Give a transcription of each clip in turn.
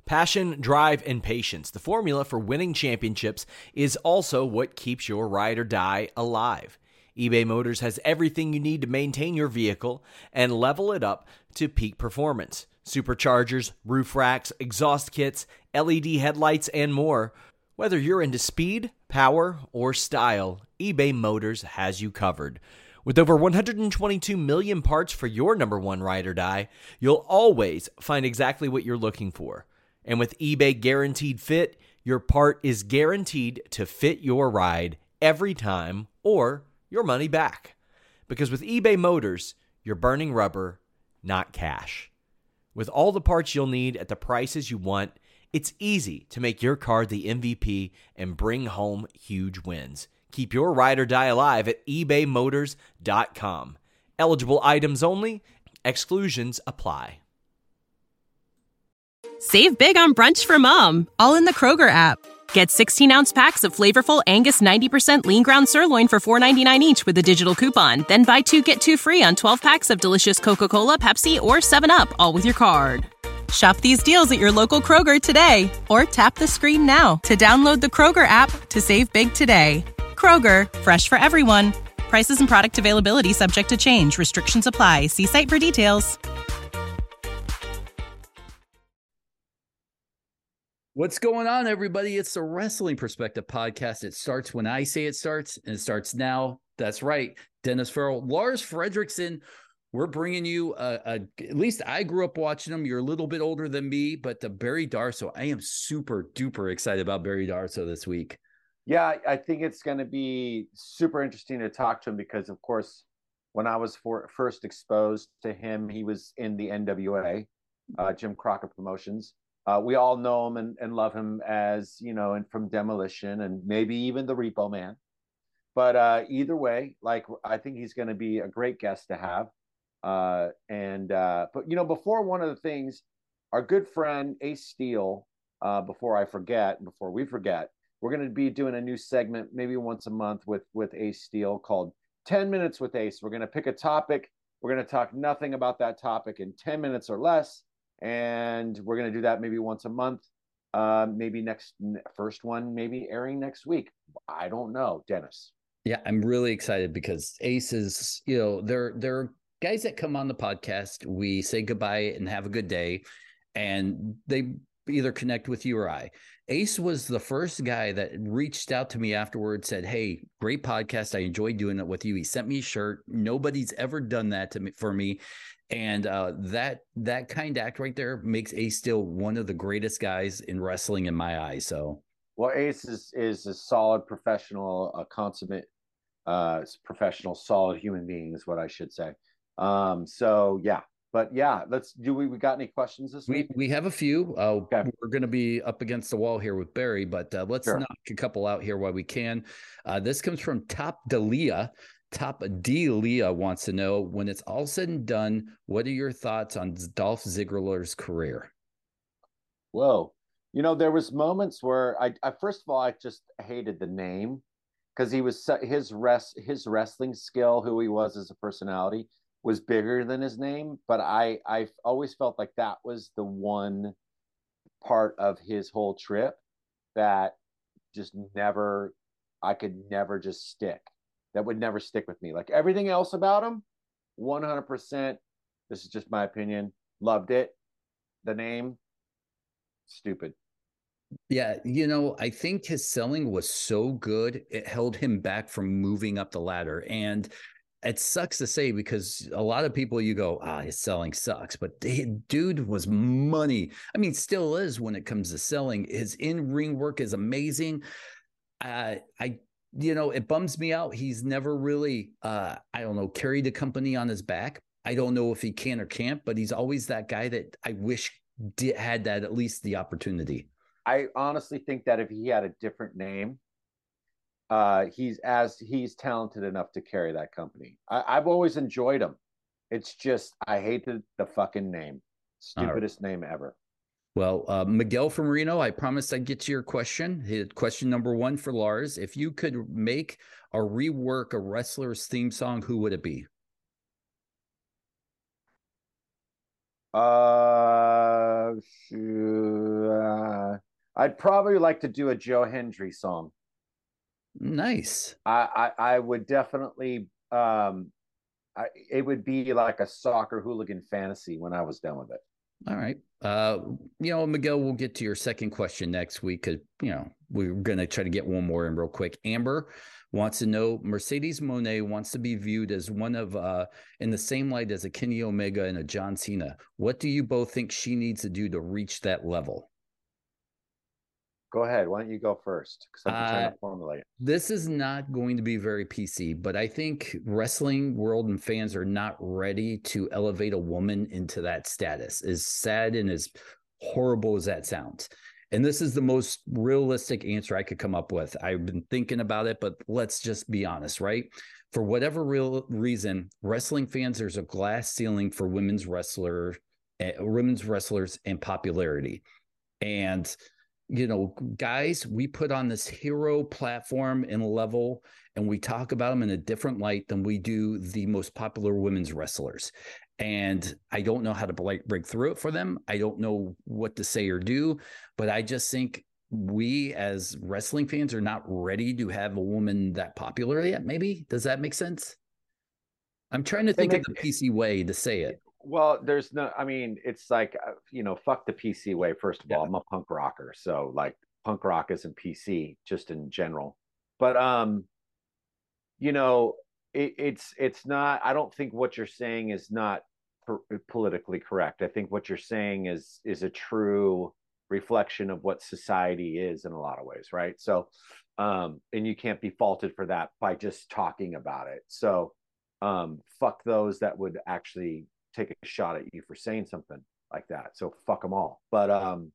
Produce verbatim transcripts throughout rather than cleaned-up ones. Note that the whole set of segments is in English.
Passion, drive, and patience. The formula for winning championships is also what keeps your ride or die alive. eBay Motors has everything you need to maintain your vehicle and level it up to peak performance. Superchargers, roof racks, exhaust kits, L E D headlights, and more. Whether you're into speed, power, or style, eBay Motors has you covered. With over one hundred twenty-two million parts for your number one ride or die, you'll always find exactly what you're looking for. And with eBay Guaranteed Fit, your part is guaranteed to fit your ride every time or your money back. Because with eBay Motors, you're burning rubber, not cash. With all the parts you'll need at the prices you want, it's easy to make your car the M V P and bring home huge wins. Keep your ride or die alive at ebay motors dot com. Eligible items only. Exclusions apply. Save big on brunch for mom, all in the Kroger app. Get sixteen-ounce packs of flavorful Angus ninety percent lean ground sirloin for four ninety-nine each with a digital coupon. Then buy two, get two free on twelve packs of delicious Coca-Cola, Pepsi, or seven up, all with your card. Shop these deals at your local Kroger today, or tap the screen now to download the Kroger app to save big today. Kroger, fresh for everyone. Prices and product availability subject to change. Restrictions apply. See site for details. What's going on, everybody? It's the Wrestling Perspective Podcast. It starts when I say it starts, and it starts now. That's right. Dennis Farrell, Lars Fredrickson. We're bringing you, a, a, at least I grew up watching them. You're a little bit older than me, but the Barry Darsow, I am super duper excited about Barry Darsow this week. Yeah, I think it's going to be super interesting to talk to him because, of course, when I was for, first exposed to him, he was in the N W A, uh, Jim Crockett Promotions. Uh, we all know him and, and love him as, you know, and from Demolition and maybe even the Repo Man. But uh, either way, like, I think he's going to be a great guest to have. Uh, and, uh, but, you know, before one of the things, our good friend Ace Steel, uh, before I forget, before we forget, we're going to be doing a new segment, maybe once a month with, with Ace Steel called ten minutes with Ace. We're going to pick a topic. We're going to talk nothing about that topic in ten minutes or less. And we're going to do that maybe once a month. Uh, maybe next first one, maybe airing next week. I don't know, Dennis. Yeah, I'm really excited because Ace is, you know, they're, they're guys that come on the podcast. We say goodbye and have a good day. And they either connect with you or I. Ace was the first guy that reached out to me afterwards, said, "Hey, great podcast. I enjoyed doing it with you." He sent me a shirt. Nobody's ever done that to me for me. And uh, that that kind of act right there makes Ace still one of the greatest guys in wrestling in my eyes. So, well, Ace is is a solid professional, a consummate uh, professional, solid human being is what I should say. Um, so yeah, but yeah, let's do we, we got any questions this week? We, we have a few, uh, okay. We're going to be up against the wall here with Barry, but uh, let's sure. knock a couple out here while we can. Uh, this comes from Top Delia. Top Delia wants to know, when it's all said and done, what are your thoughts on Dolph Ziggler's career? Whoa. You know, there was moments where I, I first of all, I just hated the name because he was his rest, his wrestling skill, who he was as a personality, was bigger than his name. But I, I always felt like that was the one part of his whole trip that just never, I could never just stick. That would never stick with me. Like everything else about him, one hundred percent. This is just my opinion. Loved it. The name, stupid. Yeah, you know, I think his selling was so good, it held him back from moving up the ladder. And it sucks to say because a lot of people, you go, ah, his selling sucks. But the dude was money. I mean, still is when it comes to selling. His in-ring work is amazing. Uh, I, you know, it bums me out. He's never really, uh, I don't know, carried a company on his back. I don't know if he can or can't, but he's always that guy that I wish did, had that at least the opportunity. I honestly think that if he had a different name, uh, he's as he's talented enough to carry that company. I, I've always enjoyed him. It's just I hated the fucking name. Stupidest right. name ever. Well, uh, Miguel from Reno, I promised I'd get to your question. His question number one for Lars: if you could make or rework a wrestler's theme song, who would it be? Uh, uh I'd probably like to do a Joe Hendry song. Nice. I I, I would definitely. Um, I, it would be like a soccer hooligan fantasy when I was done with it. All right. Uh, you know, Miguel, we'll get to your second question next week because, you know, we're going to try to get one more in real quick. Amber wants to know, Mercedes Moné wants to be viewed as one of, uh, in the same light as a Kenny Omega and a John Cena. What do you both think she needs to do to reach that level? Go ahead. Why don't you go first? Because I'm uh, trying to formulate. This is not going to be very P C, but I think wrestling world and fans are not ready to elevate a woman into that status, as sad and as horrible as that sounds. And this is the most realistic answer I could come up with. I've been thinking about it, but let's just be honest, right? For whatever real reason, wrestling fans, there's a glass ceiling for women's wrestler, uh, women's wrestlers and popularity. And you know, guys, we put on this hero platform and level, and we talk about them in a different light than we do the most popular women's wrestlers. And I don't know how to break, break through it for them. I don't know what to say or do, but I just think we as wrestling fans are not ready to have a woman that popular yet. Maybe. Does that make sense? I'm trying to think make, of the P C way to say it. Well, there's no, I mean, it's like, you know, fuck the P C way. First of all, yeah. I'm a punk rocker. So like punk rock isn't P C just in general, but, um, you know, it, it's, it's not, I don't think what you're saying is not per, politically correct. I think what you're saying is, is a true reflection of what society is in a lot of ways. Right. So, um, and you can't be faulted for that by just talking about it. So, um, fuck those that would actually take a shot at you for saying something like that. So fuck them all. But um,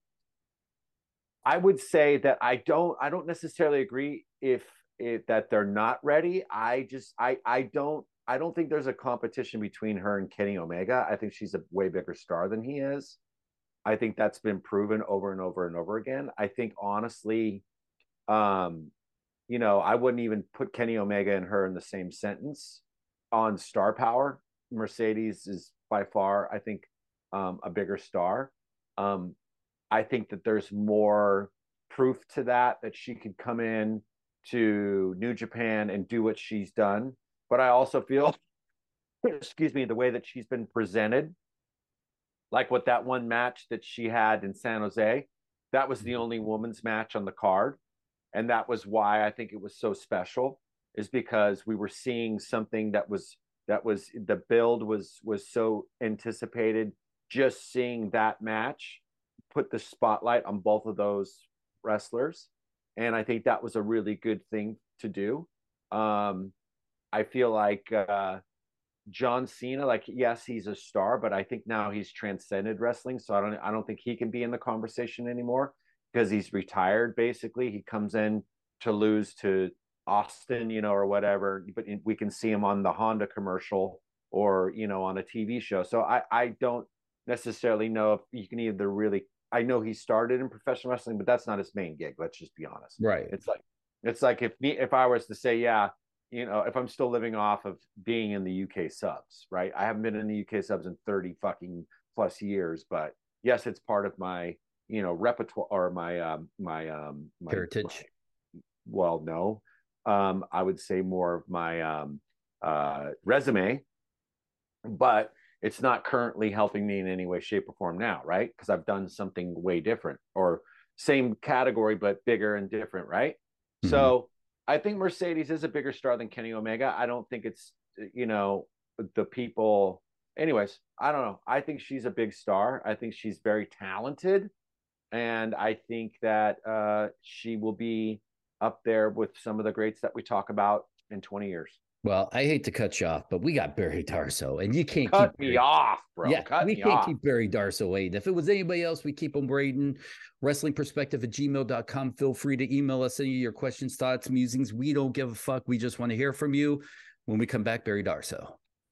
I would say that I don't, I don't necessarily agree if, if that they're not ready. I just, I, I don't, I don't think there's a competition between her and Kenny Omega. I think she's a way bigger star than he is. I think that's been proven over and over and over again. I think honestly, um, you know, I wouldn't even put Kenny Omega and her in the same sentence on star power. Mercedes is by far, I think, um, a bigger star. Um, I think that there's more proof to that, that she could come in to New Japan and do what she's done. But I also feel, excuse me, the way that she's been presented, like with that one match that she had in San Jose, that was the only women's match on the card. And that was why I think it was so special, is because we were seeing something that was that was the build was was so anticipated. Just seeing that match put the spotlight on both of those wrestlers, and I think that was a really good thing to do. um I feel like uh John Cena, like, yes, he's a star, but I think now he's transcended wrestling, so I don't I don't think he can be in the conversation anymore because he's retired. Basically, he comes in to lose to Austin, you know, or whatever, but we can see him on the Honda commercial or, you know, on a T V show. So I, I don't necessarily know if you can either really, I know he started in professional wrestling, but that's not his main gig. Let's just be honest. Right. It's like, it's like if me, if I was to say, yeah, you know, if I'm still living off of being in the U K subs, right? I haven't been in the U K subs in thirty fucking plus years, but yes, it's part of my, you know, repertoire or my, um, my, um, my heritage. My, well, no. Um, I would say more of my um, uh, resume, but it's not currently helping me in any way, shape, or form now, right? Because I've done something way different, or same category but bigger and different, right? Mm-hmm. So I think Mercedes is a bigger star than Kenny Omega. I don't think it's, you know, the people. Anyways, I don't know. I think she's a big star. I think she's very talented, and I think that uh, she will be up there with some of the greats that we talk about in twenty years. Well, I hate to cut you off, but we got Barry Darsow, and you can't cut keep me Barry. off, bro. Yeah, cut we me can't off. keep Barry Darsow waiting. If it was anybody else, we keep him waiting. wrestling perspective at gmail dot com. Feel free to email us any of your questions, thoughts, musings. We don't give a fuck. We just want to hear from you. When we come back, Barry Darsow.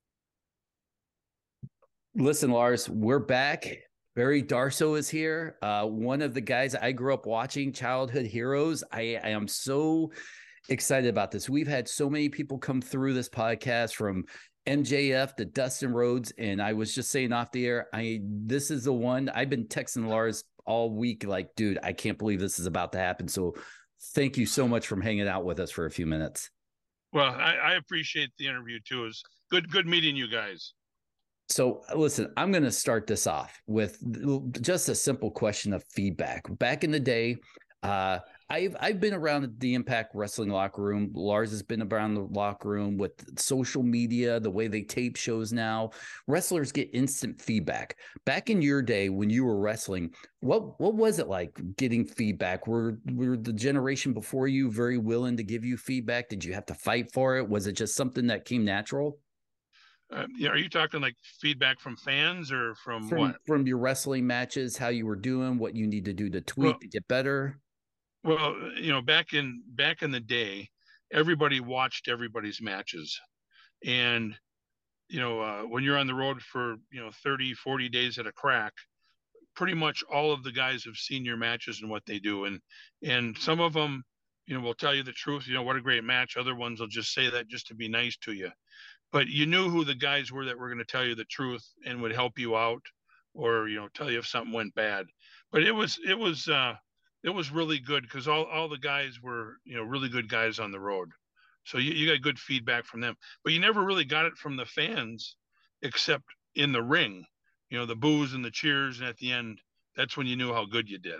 Listen, Lars, we're back. Barry Darsow is here. Uh, one of the guys I grew up watching, childhood heroes. I, I am so excited about this. We've had so many people come through this podcast, from M J F to Dustin Rhodes, and I was just saying off the air, I this is the one I've been texting Lars all week, like, dude, I can't believe this is about to happen. So thank you so much for hanging out with us for a few minutes. Well, I, I appreciate the interview too. It was good, good meeting you guys. So listen, I'm going to start this off with just a simple question of feedback. Back in the day, uh, I've I've been around the Impact Wrestling locker room. Lars has been around the locker room with social media, the way they tape shows now. Wrestlers get instant feedback. Back in your day when you were wrestling, what what was it like getting feedback? Were were the generation before you very willing to give you feedback? Did you have to fight for it? Was it just something that came natural? Uh, yeah, are you talking like feedback from fans or from, from what? From your wrestling matches, how you were doing, what you need to do to tweak well, to get better? Well, you know, back in back in the day, everybody watched everybody's matches. And, you know, uh, when you're on the road for, you know, thirty, forty days at a crack, pretty much all of the guys have seen your matches and what they do. And and some of them, you know, will tell you the truth, you know, what a great match. Other ones will just say that just to be nice to you. But you knew who the guys were that were going to tell you the truth and would help you out, or, you know, tell you if something went bad. But it was it was uh it was really good because all, all the guys were, you know, really good guys on the road. So you, you got good feedback from them. But you never really got it from the fans except in the ring. You know, the boos and the cheers, and at the end, that's when you knew how good you did.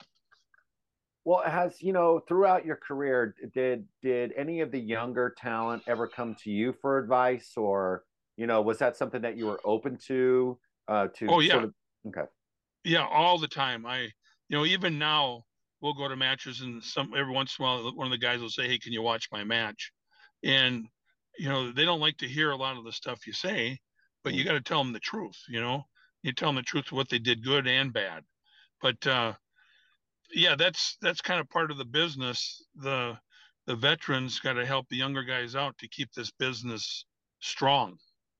Well, it has, you know, throughout your career, did did any of the younger talent ever come to you for advice, or, you know, was that something that you were open to? Uh, to Oh, yeah. Sort of, okay. Yeah, all the time. I, you know, even now we'll go to matches, and some every once in a while, one of the guys will say, "Hey, can you watch my match?" And, you know, they don't like to hear a lot of the stuff you say, but you got to tell them the truth. You know, you tell them the truth of what they did, good and bad. But uh, yeah, that's that's kind of part of the business. The the veterans got to help the younger guys out to keep this business strong.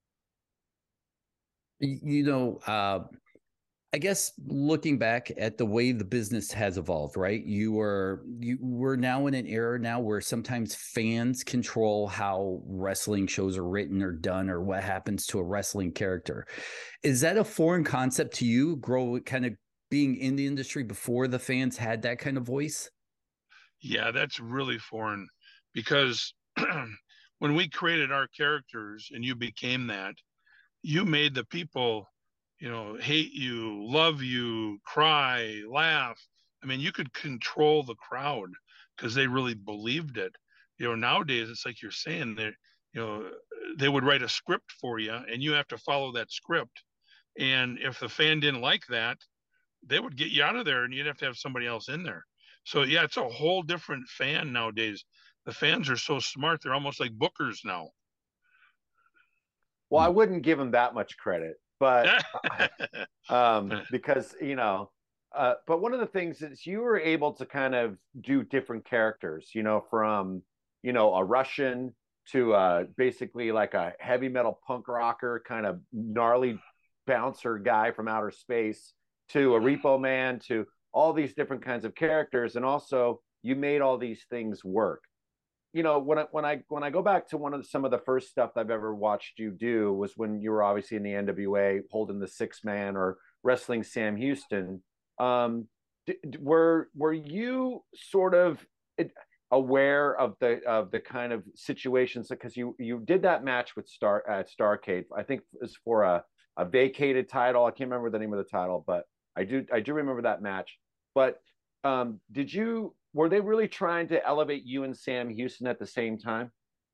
You know, uh, I guess looking back at the way the business has evolved, right? You are you we're now in an era now where sometimes fans control how wrestling shows are written or done, or what happens to a wrestling character. Is that a foreign concept to you? Grow kind of being in the industry before the fans had that kind of voice? Yeah, that's really foreign because when we created our characters and you became that, you made the people, you know, hate you, love you, cry, laugh. I mean, you could control the crowd because they really believed it. You know, nowadays it's like you're saying, they, you know, they would write a script for you and you have to follow that script. And if the fan didn't like that, they would get you out of there and you'd have to have somebody else in there. So yeah, it's a whole different fan nowadays. The fans are so smart; they're almost like bookers now. Well, I wouldn't give him that much credit, but um, because, you know, uh, but one of the things is you were able to kind of do different characters, you know, from, you know, a Russian to uh, basically like a heavy metal punk rocker, kind of gnarly bouncer guy from outer space, to a repo man, to all these different kinds of characters. And also you made all these things work. You know, when I when I when I go back to one of the, some of the first stuff I've ever watched you do was when you were obviously in the N W A holding the six man or wrestling Sam Houston. Um, d- were were you sort of aware of the of the kind of situations, because you you did that match with Star at Starrcade? I think it was for a a vacated title. I can't remember the name of the title, but I do I do remember that match. But um, did you were they really trying to elevate you and Sam Houston at the same time?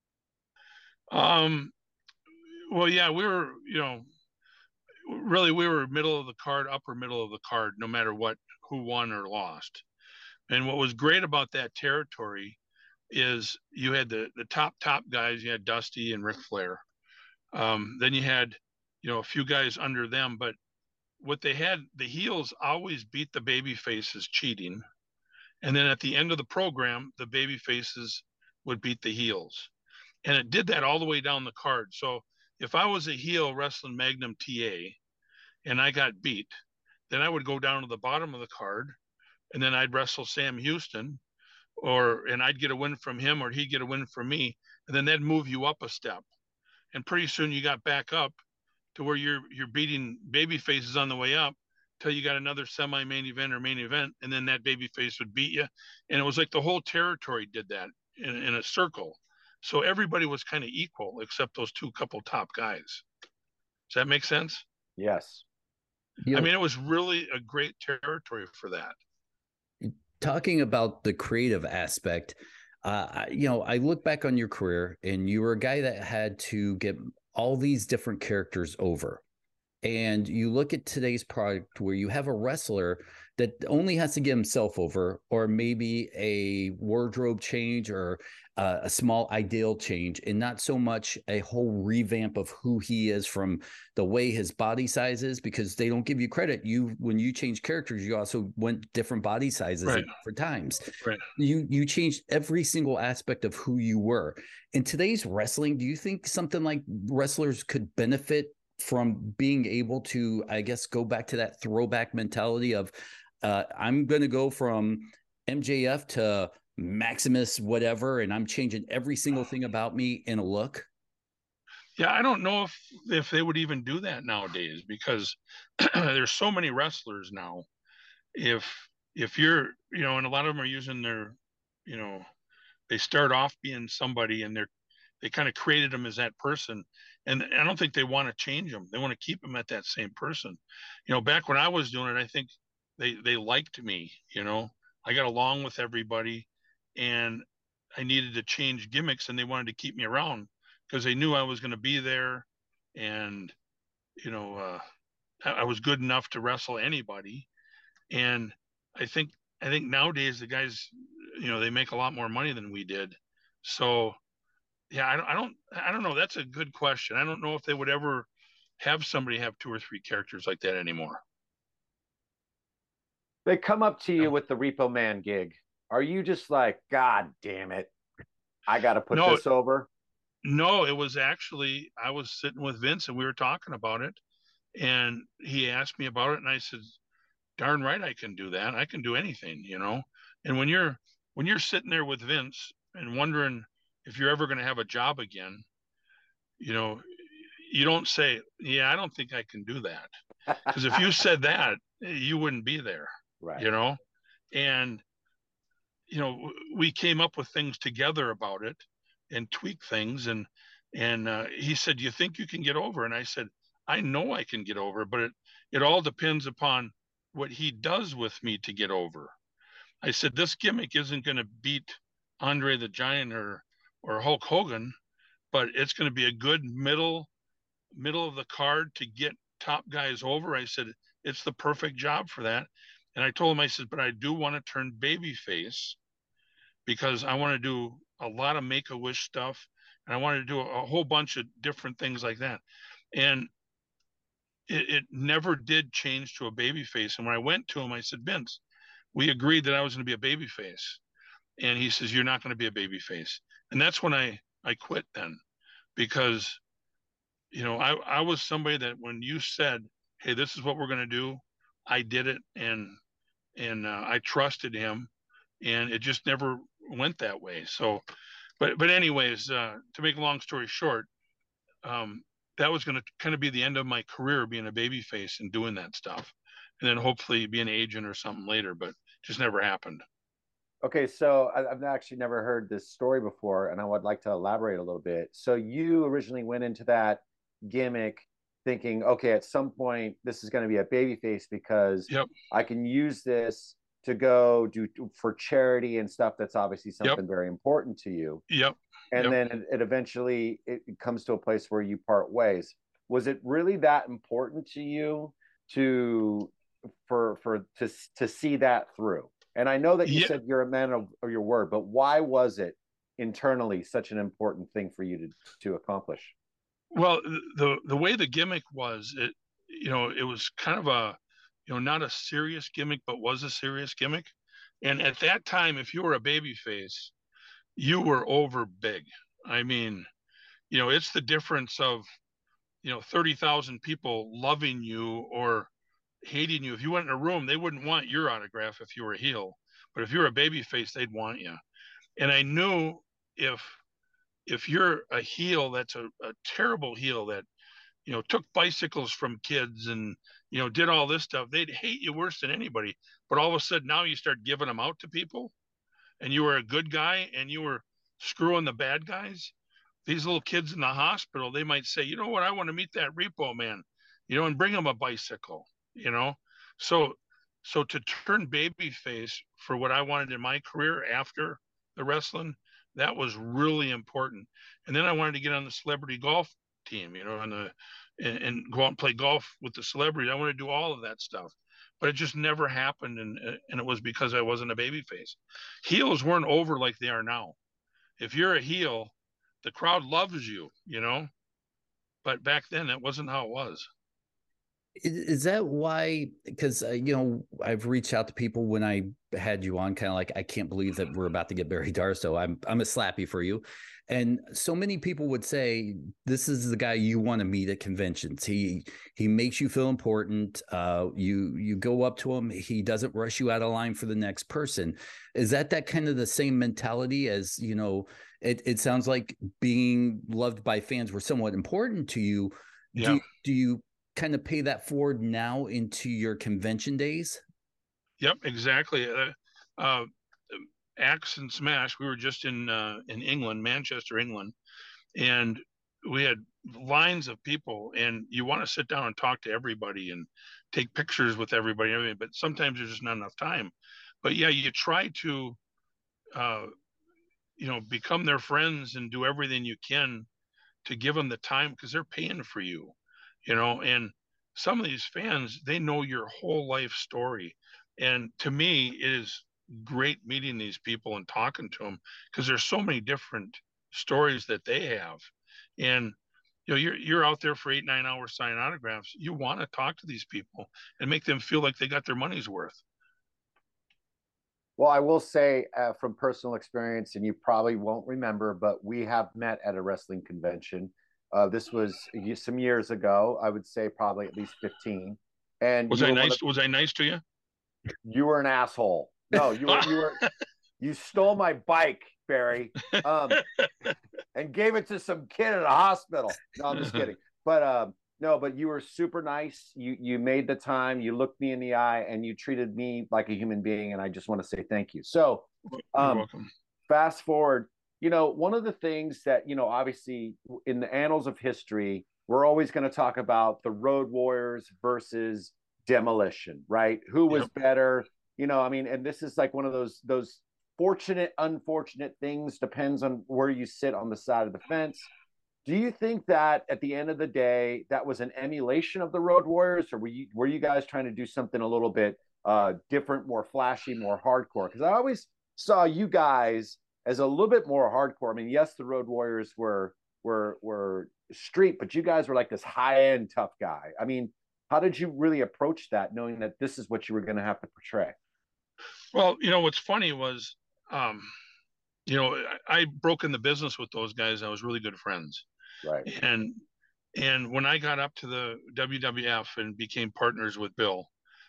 Um, well, yeah, we were, you know, really we were middle of the card, upper middle of the card, no matter what, who won or lost. And what was great about that territory is you had the the top top guys. You had Dusty and Ric Flair. Um, then you had, you know, a few guys under them, but what they had, the heels always beat the baby faces cheating. And then at the end of the program, the baby faces would beat the heels. And it did that all the way down the card. So if I was a heel wrestling Magnum T A and I got beat, then I would go down to the bottom of the card and then I'd wrestle Sam Houston, or and I'd get a win from him or he'd get a win from me. And then they'd move you up a step. And pretty soon you got back up to where you're you're beating baby faces on the way up till you got another semi-main event or main event, and then that baby face would beat you. And it was like the whole territory did that in, in a circle. So everybody was kind of equal except those two couple top guys. Does that make sense? Yes. You I know, mean, it was really a great territory for that. talking about the creative aspect, uh, you know, I look back on your career and you were a guy that had to get all these different characters over. And you look at today's product where you have a wrestler that only has to get himself over, or maybe a wardrobe change or uh, a small ideal change, and not so much a whole revamp of who he is from the way his body size is, because they don't give you credit. You, when you change characters, you also went different body sizes Right. at different times. Right. You you changed every single aspect of who you were. In today's wrestling, do you think something like wrestlers could benefit from being able to, I guess, go back to that throwback mentality of uh, I'm going to go from M J F to Maximus, whatever, and I'm changing every single thing about me in a look? Yeah, I don't know if if they would even do that nowadays, because there's so many wrestlers now. If if you're, you know, and a lot of them are using their, you know, they start off being somebody, and they're they kind of created them as that person, and I don't think they want to change them. They want to keep them at that same person. You know, back when I was doing it, I think they they liked me. You know, I got along with everybody, and I needed to change gimmicks, and they wanted to keep me around because they knew I was going to be there, and you know, uh, I, I was good enough to wrestle anybody. And I think I think nowadays the guys, you know, they make a lot more money than we did. So yeah, I don't, I don't, I don't know. That's a good question. I don't know if they would ever have somebody have two or three characters like that anymore. They come up to you No, with the Repo Man gig. Are you just like, God damn it, I got to put no, this over? no, it was actually, I was sitting with Vince and we were talking about it, and he asked me about it, and I said, darn right, I can do that. I can do anything, you know. And when you're when you're sitting there with Vince and wondering if you're ever going to have a job again, you know, you don't say, yeah, I don't think I can do that. Because if you said that, you wouldn't be there, Right. you know. And you know, we came up with things together about it and tweak things. And and uh, he said, "You think you can get over?" And I said, "I know I can get over, but it it all depends upon what he does with me to get over." I said, "This gimmick isn't going to beat Andre the Giant or or Hulk Hogan, but it's going to be a good middle middle of the card to get top guys over." I said, "It's the perfect job for that." And I told him, I said, "But I do want to turn babyface because I want to do a lot of Make-A-Wish stuff, and I want to do a, a whole bunch of different things like that." And it, it never did change to a babyface. And when I went to him, I said, "Vince, we agreed that I was going to be a babyface." And he says, "You're not going to be a babyface." And that's when I, I quit then, because, you know, I, I was somebody that when you said, "Hey, this is what we're going to do," I did it. And, and uh, I trusted him, and it just never went that way. So, but, but anyways, uh, to make a long story short, um, that was going to kind of be the end of my career, being a babyface and doing that stuff. And then hopefully be an agent or something later, but just never happened. Okay, so I, I've actually never heard this story before, and I would like to elaborate a little bit. So you originally went into that gimmick thinking, okay, at some point this is going to be a babyface because Yep. I can use this to go do for charity and stuff. That's obviously Yep. something very important to you. Yep. And Yep. then it, it eventually it comes to a place where you part ways. Was it really that important to you to for for to to see that through? And I know that you Yeah. said you're a man of, of your word, but why was it internally such an important thing for you to to accomplish? Well, the the way the gimmick was, it, you know, it was kind of a, you know, not a serious gimmick, but was a serious gimmick. And at that time, if you were a baby face, you were over big. I mean, you know, it's the difference of, you know, thirty thousand people loving you or hating you. If you went in a room, they wouldn't want your autograph if you were a heel, but if you're a baby face, they'd want you. And I knew if if you're a heel that's a, a terrible heel that you know, took bicycles from kids and, you know, did all this stuff, they'd hate you worse than anybody. But all of a sudden now you start giving them out to people and you were a good guy and you were screwing the bad guys. These little kids in the hospital, they might say, you know what, I want to meet that repo man, you know, and bring them a bicycle, you know. So, so to turn babyface for what I wanted in my career after the wrestling, that was really important. And then I wanted to get on the celebrity golf team, you know, and the and, and go out and play golf with the celebrities. I want to do all of that stuff, but it just never happened, and and it was because I wasn't a babyface. Heels weren't over like they are now. If you're a heel, the crowd loves you, you know. But back then, that wasn't how it was. Is that why? Because, uh, you know, I've reached out to people when I had you on, kind of like, I can't believe that we're about to get Barry Darsow. I'm I'm a slappy for you. And so many people would say, this is the guy you want to meet at conventions. He he makes you feel important. Uh, you you go up to him. He doesn't rush you out of line for the next person. Is that that kind of the same mentality as, you know, it, it sounds like being loved by fans were somewhat important to you. Yeah. Do, do you kind of pay that forward now into your convention days? Yep, exactly. Uh, uh, Axe and Smash, we were just in uh, in England, Manchester, England, and we had lines of people, and you want to sit down and talk to everybody and take pictures with everybody, everything, but sometimes there's just not enough time. But yeah, you try to, uh, you know, become their friends and do everything you can to give them the time, because they're paying for you, you know. And some of these fans, they know your whole life story. And to me, it is great meeting these people and talking to them, because there's so many different stories that they have. And you know, you're you're out there for eight, nine hours signing autographs. You want to talk to these people and make them feel like they got their money's worth. Well, I will say uh, from personal experience, and you probably won't remember, but we have met at a wrestling convention. Uh, this was some years ago. I would say probably at least fifteen. And was I nice? Of, was I nice to you? You were an asshole. No, you were. You were. You stole my bike, Barry, um, and gave it to some kid at a hospital. No, I'm just kidding. But um, no, but you were super nice. You you made the time. You looked me in the eye, and you treated me like a human being. And I just want to say thank you. So, um, You're welcome. Fast forward. You know, one of the things that, you know, obviously in the annals of history, we're always going to talk about the Road Warriors versus Demolition, right? Who was yep. better? You know, I mean, and this is like one of those those fortunate, unfortunate things, depends on where you sit on the side of the fence. Do you think that at the end of the day, that was an emulation of the Road Warriors, or were you were you guys trying to do something a little bit uh, different, more flashy, more hardcore? Because I always saw you guys as a little bit more hardcore. I mean, yes, the Road Warriors were were were street, but you guys were like this high-end tough guy. I mean, how did you really approach that, knowing that this is what you were going to have to portray? Well, you know, what's funny was, um, you know, I, I broke in the business with those guys. I was really good friends. Right. And and when I got up to the W W F and became partners with Bill,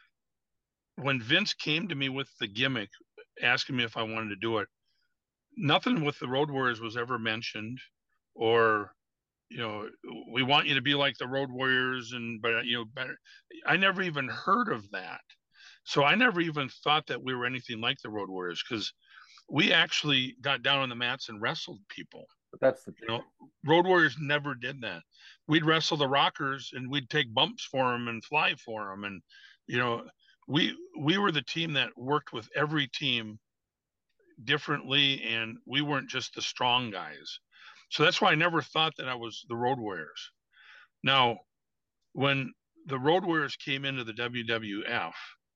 when Vince came to me with the gimmick, asking me if I wanted to do it, nothing with the Road Warriors was ever mentioned, or, you know, we want you to be like the Road Warriors, and but you know, better. I never even heard of that, so I never even thought that we were anything like the Road Warriors, because we actually got down on the mats and wrestled people. But that's the you know, Road Warriors never did that. We'd wrestle the Rockers and we'd take bumps for them and fly for them, and you know, we we were the team that worked with every team differently, and we weren't just the strong guys. So that's why I never thought that I was the Road Warriors. Now, when the Road Warriors came into the W W F,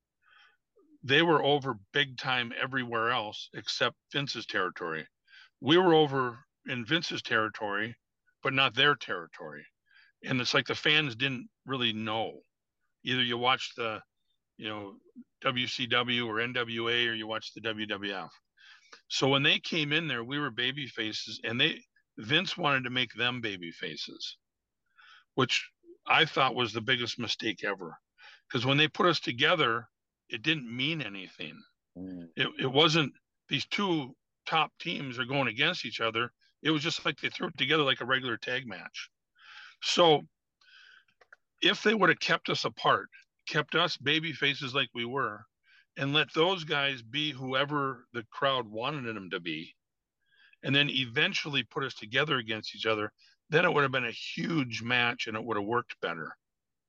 they were over big time everywhere else except Vince's territory. We were over in Vince's territory, but not their territory. And it's like the fans didn't really know. Either you watched the, you know, W C W or N W A, or you watched the W W F. So when they came in there, we were baby faces, and they Vince wanted to make them baby faces, which I thought was the biggest mistake ever. Because when they put us together, it didn't mean anything. Mm. It, it wasn't these two top teams are going against each other. It was just like they threw it together like a regular tag match. So if they would have kept us apart, kept us baby faces like we were, and let those guys be whoever the crowd wanted them to be, and then eventually put us together against each other, then it would have been a huge match and it would have worked better.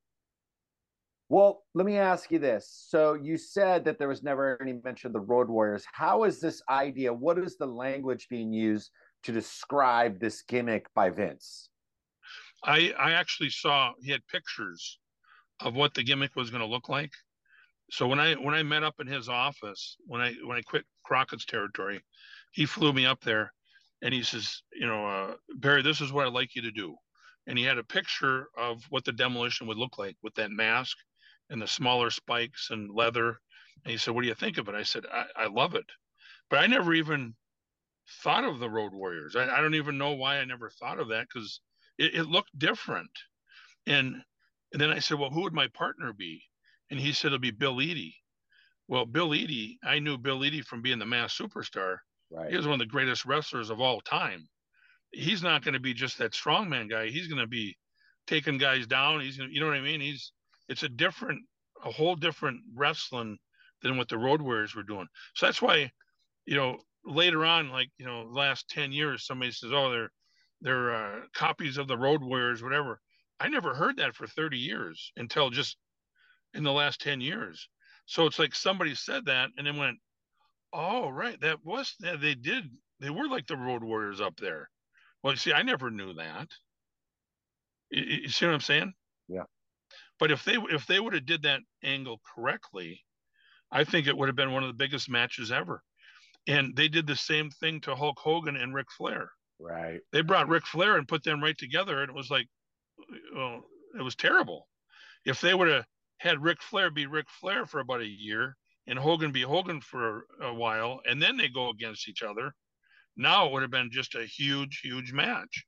Well, let me ask you this. So you said that there was never any mention of the Road Warriors. How is this idea? What is the language being used to describe this gimmick by Vince? I, I actually saw he had pictures of what the gimmick was going to look like. So when I when I met up in his office, when I when I quit Crockett's territory, he flew me up there and he says, you know, uh, Barry, this is what I'd like you to do. And he had a picture of what the Demolition would look like with that mask and the smaller spikes and leather. And he said, what do you think of it? I said, I, I love it. But I never even thought of the Road Warriors. I, I don't even know why I never thought of that, because it, it looked different. And, and then I said, well, who would my partner be? And he said, it'll be Bill Eadie. Well, Bill Eadie, I knew Bill Eadie from being the Masked Superstar. Right. He was one of the greatest wrestlers of all time. He's not going to be just that strongman guy. He's going to be taking guys down. He's going to, you know what I mean? He's, it's a different, a whole different wrestling than what the Road Warriors were doing. So that's why, you know, later on, like, you know, last ten years, somebody says, oh, they're, they're uh, copies of the Road Warriors, whatever. I never heard that for thirty years until just in the last ten years. So it's like somebody said that and then went, oh, right, that was, yeah, they did. They were like the Road Warriors up there. Well, you see, I never knew that. You, you see what I'm saying? Yeah. But if they if they would have did that angle correctly, I think it would have been one of the biggest matches ever. And they did the same thing to Hulk Hogan and Ric Flair. Right. They brought Ric Flair and put them right together, and it was like, well, it was terrible. If they would have had Ric Flair be Ric Flair for about a year and Hogan be Hogan for a while, and then they go against each other, now it would have been just a huge, huge match.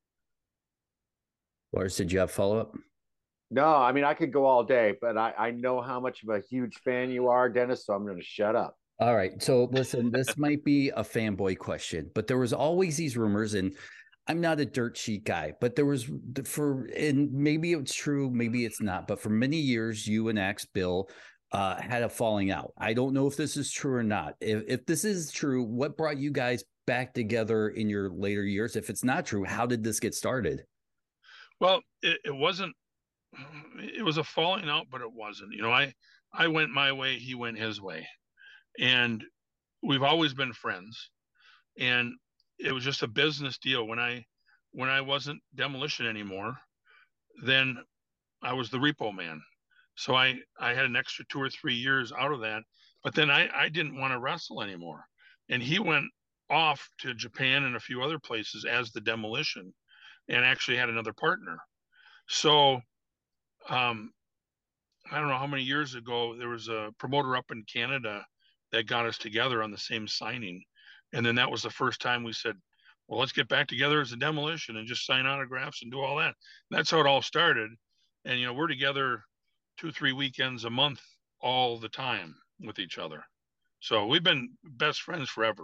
Lars, did you have follow-up? No, I mean, I could go all day, but I, I know how much of a huge fan you are, Dennis, so I'm going to shut up. All right. So listen, this might be a fanboy question, but there was always these rumors, and I'm not a dirt sheet guy, but there was for, and maybe it's true, maybe it's not, but for many years, you and Axe Bill uh, had a falling out. I don't know if this is true or not. If, if this is true, what brought you guys back together in your later years? If it's not true, how did this get started? Well, it, it wasn't, it was a falling out, but it wasn't. You know, I, I went my way, he went his way. And we've always been friends. And it was just a business deal. When I, when I wasn't Demolition anymore, then I was the Repo Man. So I, I had an extra two or three years out of that, but then I, I didn't want to wrestle anymore. And he went off to Japan and a few other places as the Demolition, and actually had another partner. So, um, I don't know how many years ago, there was a promoter up in Canada that got us together on the same signing. And then that was the first time we said, well, let's get back together as a Demolition and just sign autographs and do all that. And that's how it all started. And, you know, we're together two, three weekends a month all the time with each other. So we've been best friends forever.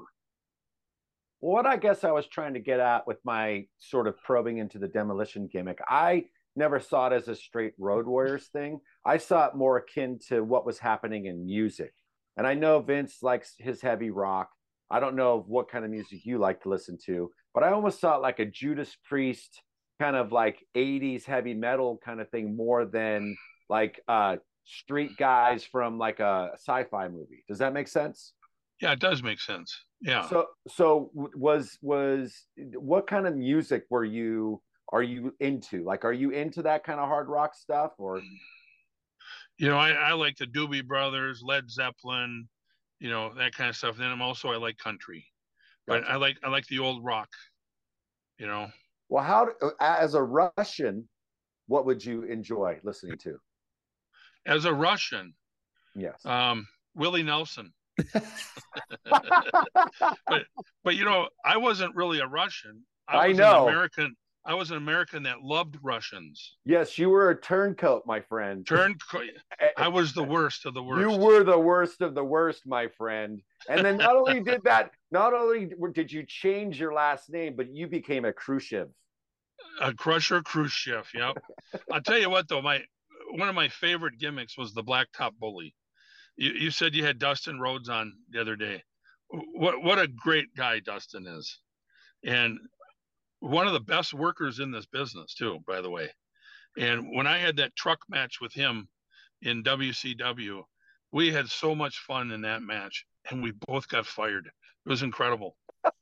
What I guess I was trying to get at with my sort of probing into the Demolition gimmick, I never saw it as a straight Road Warriors thing. I saw it more akin to what was happening in music. And I know Vince likes his heavy rock. I don't know what kind of music you like to listen to, but I almost saw it like a Judas Priest kind of like eighties heavy metal kind of thing more than like uh, street guys from like a sci-fi movie. Does that make sense? Yeah, it does make sense. Yeah. So, so was, was, what kind of music were you, are you into? Like, are you into that kind of hard rock stuff or? You know, I, I like the Doobie Brothers, Led Zeppelin, you know, that kind of stuff. Then I'm also, I like country, but Gotcha. I like, I like the old rock, you know. Well, how, as a Russian, what would you enjoy listening to? As a Russian, yes. um, Willie Nelson. but, but, you know, I wasn't really a Russian. I was I know. An American. I was an American that loved Russians. Yes, you were a turncoat, my friend. Turncoat. I was the worst of the worst. You were the worst of the worst, my friend. And then not only did that, not only did you change your last name, but you became a Khrushchev. A Crusher Khrushchev. Yep. I'll tell you what, though, my one of my favorite gimmicks was the blacktop bully. You, you said you had Dustin Rhodes on the other day. What what a great guy Dustin is, and one of the best workers in this business too, by the way. And when I had that truck match with him in W C W, we had so much fun in that match, and we both got fired. It was incredible.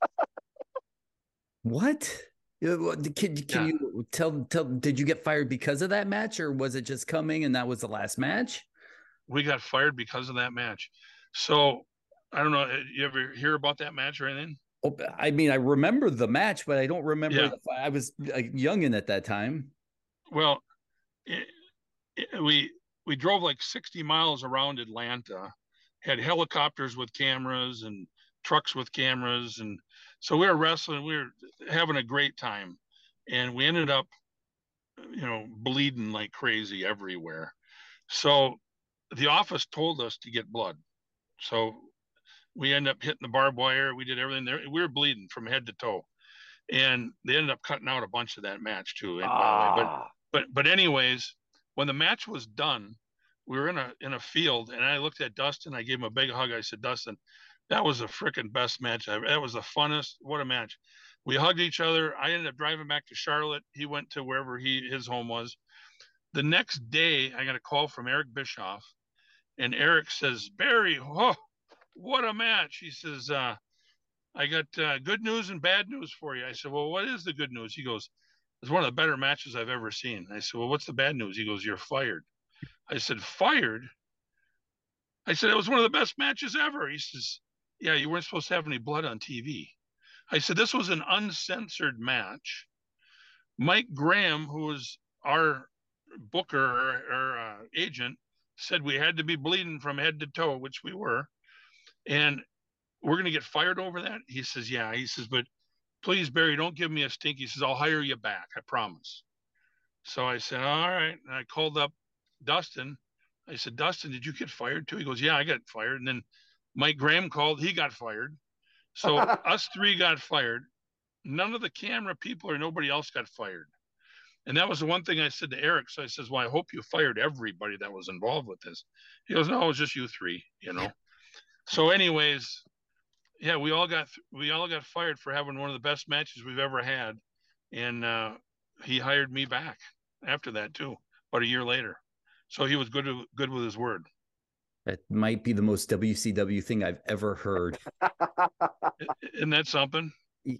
What? Can, can yeah. you tell, tell, did you get fired because of that match, or was it just coming and that was the last match? We got fired because of that match. So I don't know. You ever hear about that match or anything? Oh, I mean, I remember the match, but I don't remember. Yeah. The, I was a youngin' at that time. Well, it, it, we we drove like sixty miles around Atlanta, had helicopters with cameras and trucks with cameras, and so we were wrestling. We were having a great time, and we ended up, you know, bleeding like crazy everywhere. So the office told us to get blood. So we ended up hitting the barbed wire. We did everything there. We were bleeding from head to toe, and they ended up cutting out a bunch of that match too. Ah. By the way, but but but anyways, when the match was done, we were in a in a field, and I looked at Dustin. I gave him a big hug. I said, Dustin, that was the freaking best match ever. That was the funnest. What a match. We hugged each other. I ended up driving back to Charlotte. He went to wherever he his home was. The next day, I got a call from Eric Bischoff, and Eric says, Barry, oh, what a match. He says, uh, I got uh, good news and bad news for you. I said, well, what is the good news? He goes, it's one of the better matches I've ever seen. I said, well, what's the bad news? He goes, you're fired. I said, fired? I said, it was one of the best matches ever. He says, yeah, you weren't supposed to have any blood on T V. I said, this was an uncensored match. Mike Graham, who was our booker or, or uh, agent, said we had to be bleeding from head to toe, which we were. And we're going to get fired over that? He says, yeah. He says, but please, Barry, don't give me a stink. He says, I'll hire you back. I promise. So I said, all right. And I called up Dustin. I said, Dustin, did you get fired too? He goes, yeah, I got fired. And then Mike Graham called. He got fired. So us three got fired. None of the camera people or nobody else got fired. And that was the one thing I said to Eric. So I says, well, I hope you fired everybody that was involved with this. He goes, no, it was just you three, you know. So anyways, yeah, we all got we all got fired for having one of the best matches we've ever had. And uh, he hired me back after that too, about a year later. So he was good good with his word. That might be the most W C W thing I've ever heard. Isn't that something?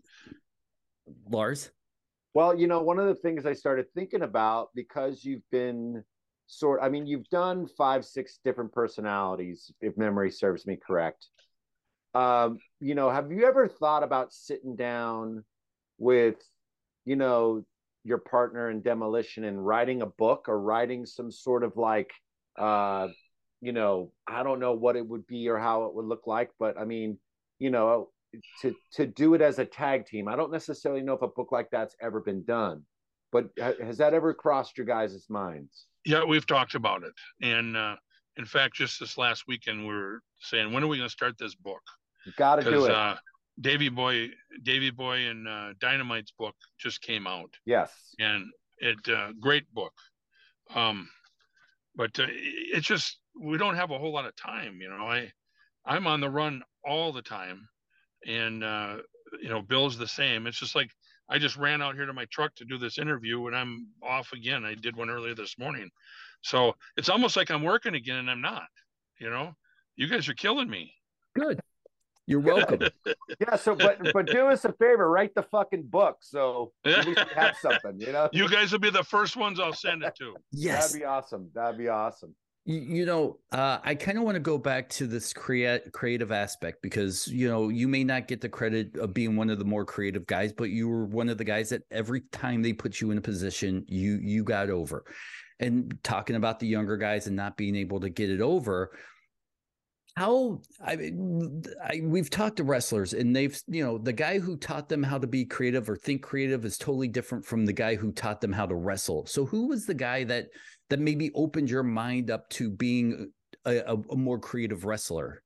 Lars? Well, you know, one of the things I started thinking about, because you've been sort, I mean, you've done five, six different personalities, if memory serves me correct. Um, you know, have you ever thought about sitting down with, you know, your partner in Demolition and writing a book or writing some sort of like, uh, you know, I don't know what it would be or how it would look like, but I mean, you know, to to do it as a tag team. I don't necessarily know if a book like that's ever been done, but has that ever crossed your guys' minds? Yeah, we've talked about it. And uh, in fact, just this last weekend, we were saying, when are we going to start this book? You got to do it. Uh, Davey Boy, Davey Boy and uh, Dynamite's book just came out. Yes. And it, uh, great book. Um, but uh, it's just, we don't have a whole lot of time. You know, I, I'm on the run all the time. And, uh, you know, Bill's the same. It's just like, I just ran out here to my truck to do this interview and I'm off again. I did one earlier this morning. So it's almost like I'm working again and I'm not, you know, you guys are killing me. Good. You're welcome. Yeah. So, but, but do us a favor, write the fucking book. So at least we have something, you know, you guys will be the first ones I'll send it to. Yes. That'd be awesome. That'd be awesome. You, you know, uh, I kind of want to go back to this create creative aspect because, you know, you may not get the credit of being one of the more creative guys, but you were one of the guys that every time they put you in a position, you you got over. And talking about the younger guys and not being able to get it over, how I mean, I, we've talked to wrestlers and they've, you know, the guy who taught them how to be creative or think creative is totally different from the guy who taught them how to wrestle. So who was the guy that that maybe opened your mind up to being a, a, a more creative wrestler?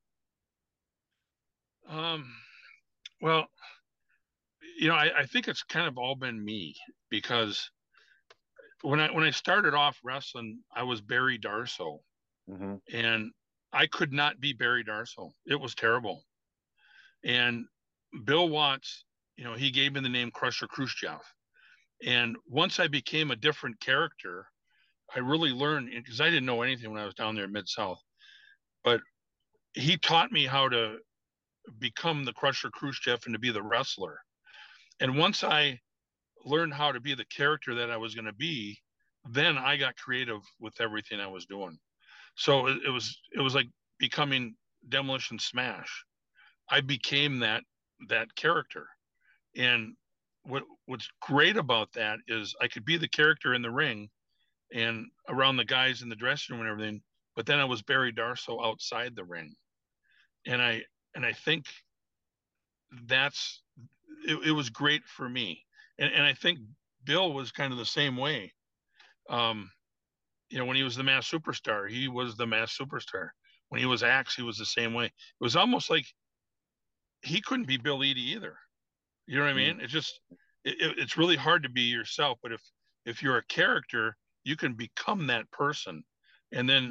Um, well, you know, I, I think it's kind of all been me because when I when I started off wrestling, I was Barry Darsow, mm-hmm. and I could not be Barry Darsow. It was terrible. And Bill Watts, you know, he gave me the name Crusher Khrushchev. And once I became a different character, I really learned, because I didn't know anything when I was down there in Mid-South, but he taught me how to become the Crusher Khrushchev and to be the wrestler. And once I learned how to be the character that I was going to be, then I got creative with everything I was doing. So it, it was it was like becoming Demolition Smash. I became that that character. And what what's great about that is I could be the character in the ring and around the guys in the dressing room and everything, but then I was Barry Darsow outside the ring. And I and I think that's it, it was great for me. And and I think Bill was kind of the same way. Um, you know, when he was the Masked Superstar, he was the Masked Superstar. When he was Axe, he was the same way. It was almost like he couldn't be Bill Eadie either. You know what I mean? It's just, it, it's really hard to be yourself. But if if you're a character, you can become that person, and then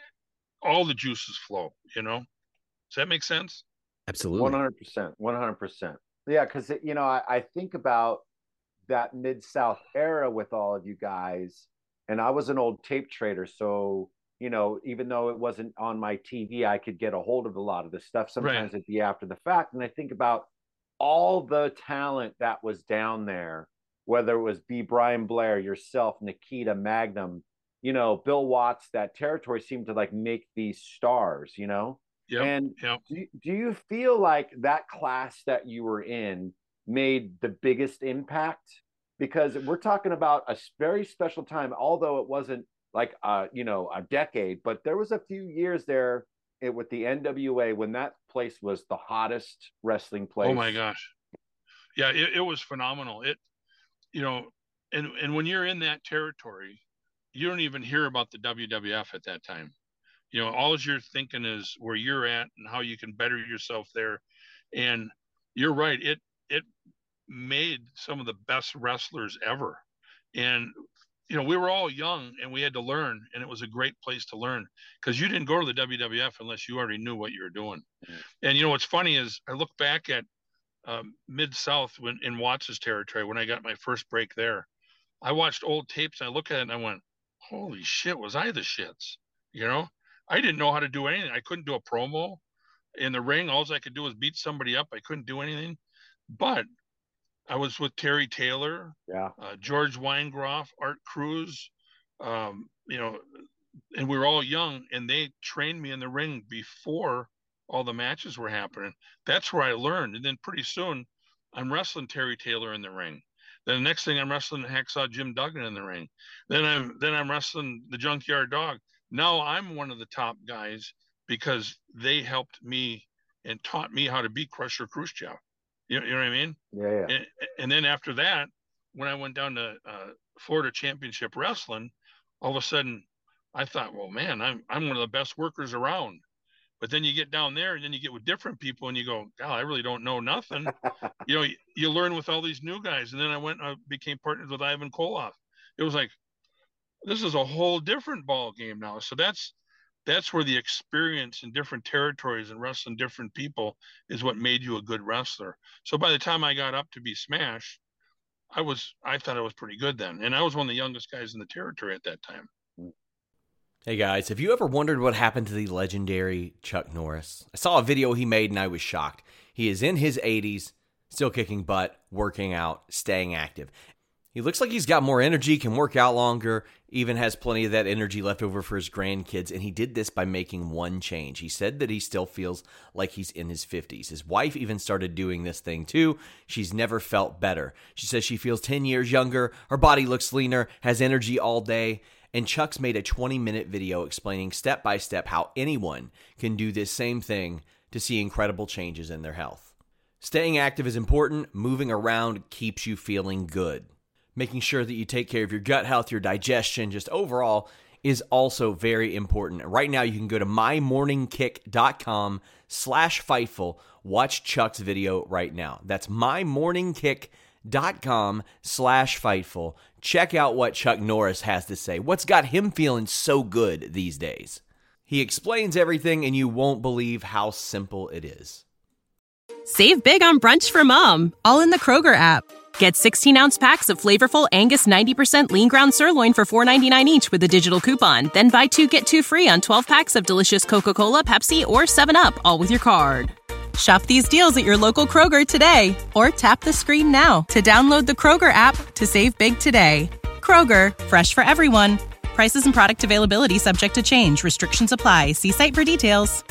all the juices flow. You know, does that make sense? Absolutely, one hundred percent, one hundred percent. Yeah, because you know, I, I think about that Mid-South era with all of you guys, and I was an old tape trader, so you know, even though it wasn't on my T V, I could get a hold of a lot of this stuff. Sometimes right. It'd be after the fact, and I think about all the talent that was down there, whether it was B. Brian Blair, yourself, Nikita, Magnum, you know, Bill Watts. That territory seemed to like make these stars, you know. Yep. And yep. Do, do you feel like that class that you were in made the biggest impact? Because we're talking about a very special time, although it wasn't like, uh, you know, a decade, but there was a few years there it, with the N W A when that place was the hottest wrestling place. Oh my gosh. Yeah, it, it was phenomenal. It, you know, and, and when you're in that territory, you don't even hear about the W W F at that time. You know, all you're thinking is where you're at and how you can better yourself there. And you're right. It, it made some of the best wrestlers ever. And, you know, we were all young and we had to learn, and it was a great place to learn because you didn't go to the W W F unless you already knew what you were doing. Mm-hmm. And, you know, what's funny is I look back at um, Mid-South when in Watts' territory, when I got my first break there, I watched old tapes. And I look at it and I went, holy shit, was I the shits? You know, I didn't know how to do anything. I couldn't do a promo in the ring. All I could do was beat somebody up. I couldn't do anything, but I was with Terry Taylor, yeah, uh, George Weingroff, Art Cruz, um, you know, and we were all young, and they trained me in the ring before all the matches were happening. That's where I learned. And then pretty soon I'm wrestling Terry Taylor in the ring. Then the next thing I'm wrestling Hacksaw Jim Duggan in the ring. Then I'm, then I'm wrestling the Junkyard Dog. Now I'm one of the top guys because they helped me and taught me how to be Crusher Khrushchev. You know, you know what I mean? Yeah, yeah. And, and then after that, when I went down to uh, Florida Championship Wrestling, all of a sudden I thought, well, man, I'm I'm one of the best workers around. But then you get down there and then you get with different people and you go, God, I really don't know nothing. you know, you, you learn with all these new guys. And then I went and I became partners with Ivan Koloff. It was like, this is a whole different ball game now. So that's that's where the experience in different territories and wrestling different people is what made you a good wrestler. So by the time I got up to be Smash, I was, I thought I was pretty good then. And I was one of the youngest guys in the territory at that time. Hey guys, have you ever wondered what happened to the legendary Chuck Norris? I saw a video he made and I was shocked. He is in his eighties, still kicking butt, working out, staying active. He looks like he's got more energy, can work out longer, even has plenty of that energy left over for his grandkids, and he did this by making one change. He said that he still feels like he's in his fifties. His wife even started doing this thing too. She's never felt better. She says she feels ten years younger, her body looks leaner, has energy all day, and Chuck's made a twenty-minute video explaining step by step how anyone can do this same thing to see incredible changes in their health. Staying active is important. Moving around keeps you feeling good. Making sure that you take care of your gut health, your digestion, just overall is also very important. Right now, you can go to mymorningkick.com slash Fightful. Watch Chuck's video right now. That's mymorningkick.com dot com slash Fightful. Check out what Chuck Norris has to say. What's got him feeling so good these days? He explains everything, and you won't believe how simple it is. Save big on brunch for mom, all in the Kroger app. Get sixteen-ounce packs of flavorful Angus ninety percent lean ground sirloin for four ninety-nine each with a digital coupon. Then buy two, get two free on twelve packs of delicious Coca-Cola, Pepsi, or seven up, all with your card. Shop these deals at your local Kroger today, or tap the screen now to download the Kroger app to save big today. Kroger, fresh for everyone. Prices and product availability subject to change. Restrictions apply. See site for details.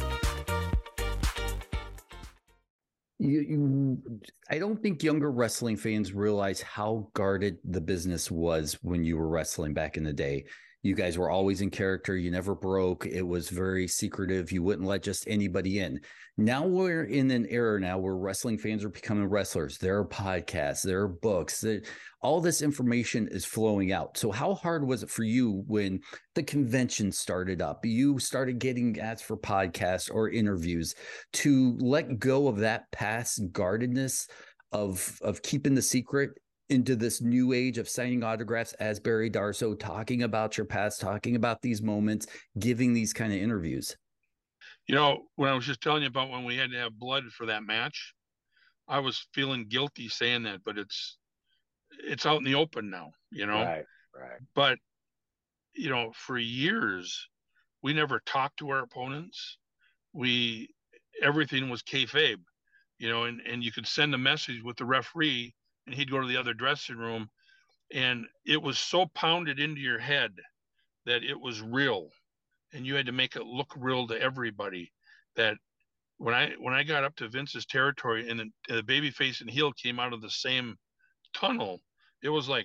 You, you, I don't think younger wrestling fans realize how guarded the business was when you were wrestling back in the day. You guys were always in character. You never broke. It was very secretive. You wouldn't let just anybody in. Now we're in an era now where wrestling fans are becoming wrestlers. There are podcasts, there are books, there, all this information is flowing out. So how hard was it for you when the convention started up? You started getting asked for podcasts or interviews to let go of that past guardedness of, of keeping the secret into this new age of signing autographs as Barry Darsow, talking about your past, talking about these moments, giving these kind of interviews? You know, when I was just telling you about when we had to have blood for that match, I was feeling guilty saying that, but it's it's out in the open now, you know. Right, right. But you know, for years we never talked to our opponents. We everything was kayfabe, you know, and and you could send a message with the referee, and he'd go to the other dressing room, and it was so pounded into your head that it was real, and you had to make it look real to everybody. That when I when I got up to Vince's territory and the, the babyface and heel came out of the same tunnel, it was like,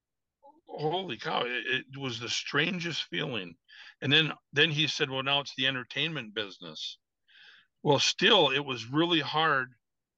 holy cow! It, it was the strangest feeling. And then then he said, "Well, now it's the entertainment business." Well, still, it was really hard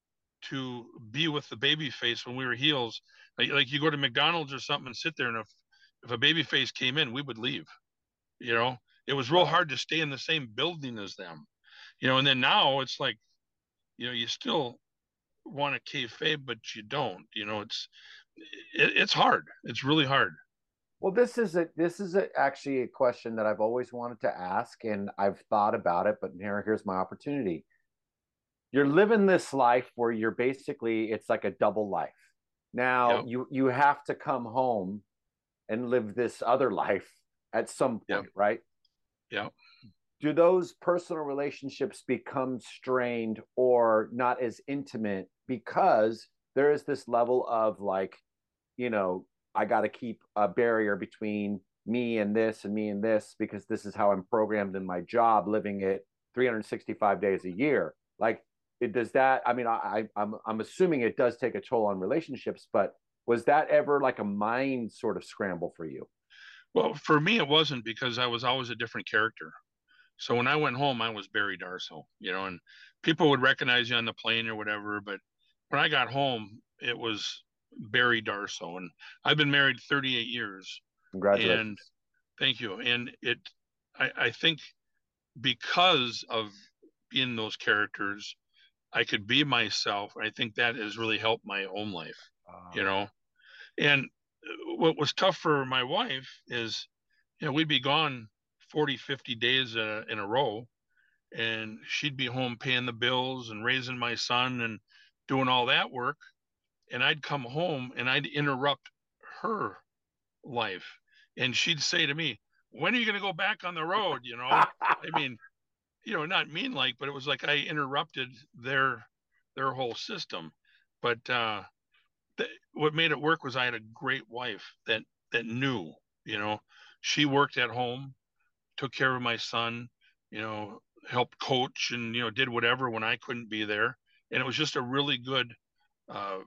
to be with the babyface when we were heels. Like, like you go to McDonald's or something and sit there, and if if a babyface came in, we would leave. You know, it was real hard to stay in the same building as them. You know, and then now it's like, you know, you still want to kayfabe, but you don't. You know, it's it, it's hard. It's really hard. Well, this is a this is a, actually a question that I've always wanted to ask, and I've thought about it. But here, here's my opportunity. You're living this life where you're basically, it's like a double life. Now Yep. you you have to come home and live this other life at some point, Yep. right? Yeah. Do those personal relationships become strained or not as intimate because there is this level of like, you know, I got to keep a barrier between me and this and me and this because this is how I'm programmed in my job, living it three hundred sixty-five days a year. Like, it does that. I mean, I, I'm I'm assuming it does take a toll on relationships, but was that ever like a mind sort of scramble for you? Well, for me, it wasn't, because I was always a different character. So when I went home, I was Barry Darsow, you know, and people would recognize you on the plane or whatever. But when I got home, it was Barry Darsow, and I've been married thirty-eight years. Congratulations. And thank you. And it, I, I think because of being those characters, I could be myself. I think that has really helped my own life, uh, you know. And what was tough for my wife is, you know, we'd be gone forty, fifty days uh, in a row, and she'd be home paying the bills and raising my son and doing all that work. And I'd come home and I'd interrupt her life. And she'd say to me, "When are you going to go back on the road?" You know, I mean, you know, not mean like, but it was like I interrupted their their whole system. But uh, th- what made it work was I had a great wife that that knew, you know, she worked at home, took care of my son, you know, helped coach, and you know, did whatever when I couldn't be there. And it was just a really good, uh,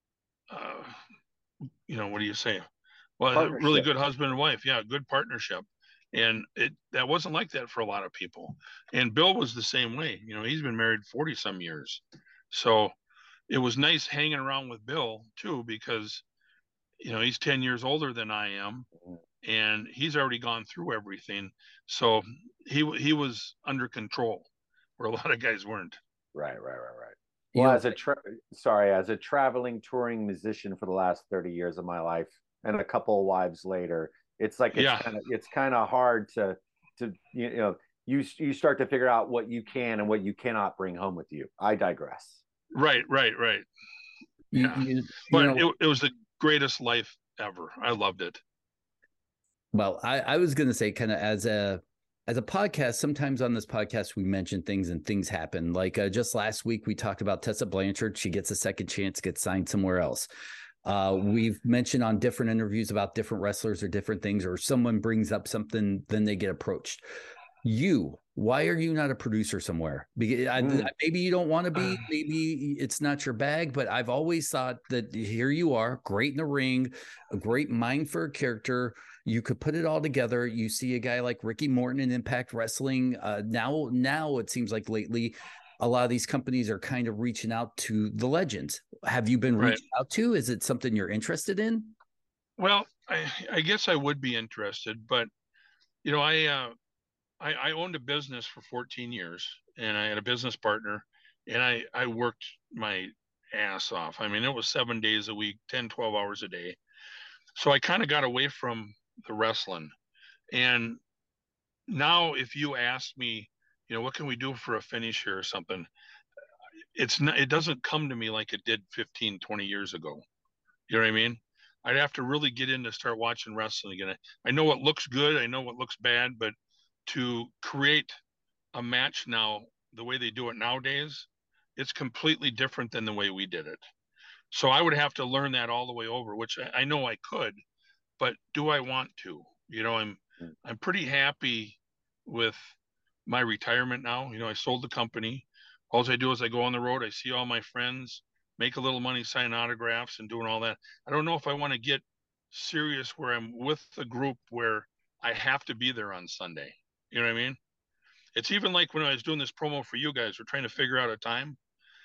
uh, you know, what do you say? Well, a really partnership. good husband and wife. Yeah, good partnership. And it that wasn't like that for a lot of people. And Bill was the same way. You know, he's been married forty some years. So it was nice hanging around with Bill too, because you know, he's ten years older than I am, and he's already gone through everything. So he he was under control where a lot of guys weren't. Right, right, right, right. You Well, know, as a tra- sorry, as a traveling touring musician for the last thirty years of my life and a couple of wives later, it's like it's Yeah, kind of it's kind of hard to to you know you you start to figure out what you can and what you cannot bring home with you. I digress. right, right, right. you, Yeah, you, you but know, it, it was the greatest life ever. I loved it. well, I, I was going to say kind of as a, as a podcast, sometimes on this podcast, we mention things and things happen. Like uh, just last week, we talked about Tessa Blanchard. She gets a second chance, gets signed somewhere else. Uh, we've mentioned on different interviews about different wrestlers or different things, or someone brings up something, then they get approached. You, why are you not a producer somewhere? Because I, Mm. maybe you don't want to be, maybe it's not your bag, but I've always thought that here you are, great in the ring, a great mind for a character. You could put it all together. You see a guy like Ricky Morton in Impact Wrestling. Uh, now, now it seems like lately, a lot of these companies are kind of reaching out to the legends. Have you been Right. reached out to? Is it something you're interested in? Well, I, I guess I would be interested, but you know, I, uh, I I owned a business for fourteen years, and I had a business partner, and I I worked my ass off. I mean, it was seven days a week, ten, twelve hours a day. So I kind of got away from the wrestling. And now if you ask me, you know, what can we do for a finish here or something, it's not, it doesn't come to me like it did fifteen, twenty years ago. You know what I mean? I'd have to really get in to start watching wrestling again. I, I know what looks good, I know what looks bad, but to create a match now, the way they do it nowadays, it's completely different than the way we did it. So I would have to learn that all the way over, which I, I know I could, but do I want to? You know, I'm Mm. I'm pretty happy with my retirement now. You know, I sold the company. All I do is I go on the road, I see all my friends, make a little money signing autographs and doing all that. I don't know if I want to get serious where I'm with a group where I have to be there on Sunday. You know what I mean? It's even like when I was doing this promo for you guys, we're trying to figure out a time.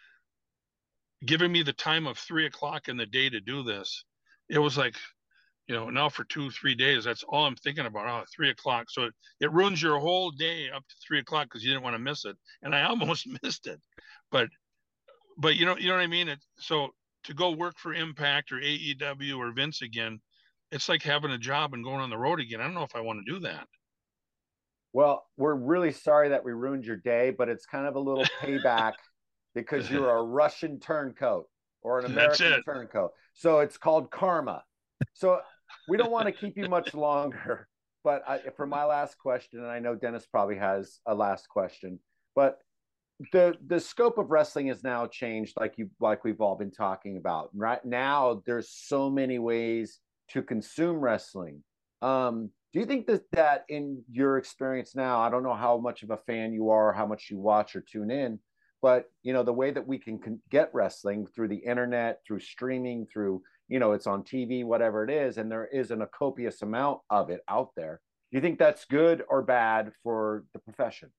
Giving me the time of three o'clock in the day to do this, it was like, you know, now for two, three days, that's all I'm thinking about. Oh, three o'clock. So it, it ruins your whole day up to three o'clock because you didn't want to miss it. And I almost missed it. But but you know, you know what I mean? It, so to go work for Impact or A E W or Vince again, it's like having a job and going on the road again. I don't know if I want to do that. Well, we're really sorry that we ruined your day, but it's kind of a little payback because you're a Russian turncoat or an That's American it. turncoat. So it's called karma. So we don't want to keep you much longer. But I, for my last question, and I know Dennis probably has a last question, but the the scope of wrestling has now changed, like you like we've all been talking about. Right now, there's so many ways to consume wrestling. Um, do you think that that in your experience now, I don't know how much of a fan you are, how much you watch or tune in, but you know the way that we can con- get wrestling through the internet, through streaming, through you know it's on T V, whatever it is, and there isn't a copious amount of it out there. Do you think that's good or bad for the profession?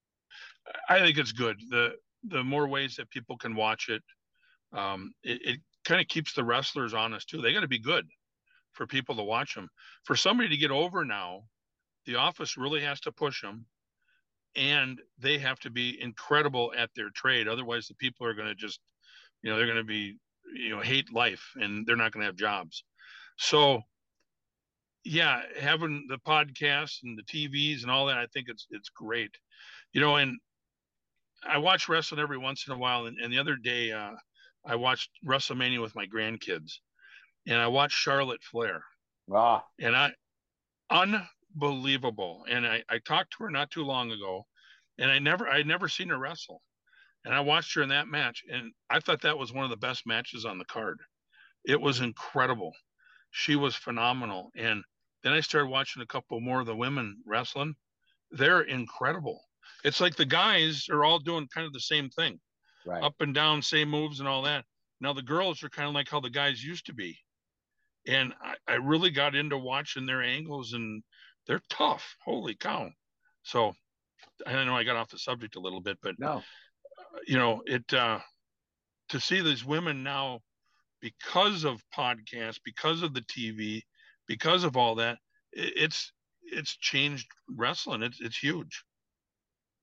I think it's good. The the more ways that people can watch it, um, it, it kind of keeps the wrestlers honest too. They got to be good for people to watch them. For somebody to get over now, the office really has to push them, and they have to be incredible at their trade. Otherwise, the people are going to just, you know, they're going to be, you know, hate life, and they're not going to have jobs. So, yeah, having the podcasts and the T Vs and all that, I think it's it's great. You know, and I watch wrestling every once in a while. And, and the other day, uh, I watched WrestleMania with my grandkids, and I watched Charlotte Flair, Ah, and I unbelievable. And I, I talked to her not too long ago, and I never I'd never seen her wrestle, and I watched her in that match, and I thought that was one of the best matches on the card. It was incredible. She was phenomenal. And then I started watching a couple more of the women wrestling. They're incredible. It's like the guys are all doing kind of the same thing, right. up and down, same moves and all that. Now the girls are kind of like how the guys used to be. And I, I really got into watching their angles, and they're tough. Holy cow. So I know I got off the subject a little bit, but No. you know, it uh to see these women now because of podcasts, because of the T V, because of all that, it, it's it's changed wrestling. It's it's huge.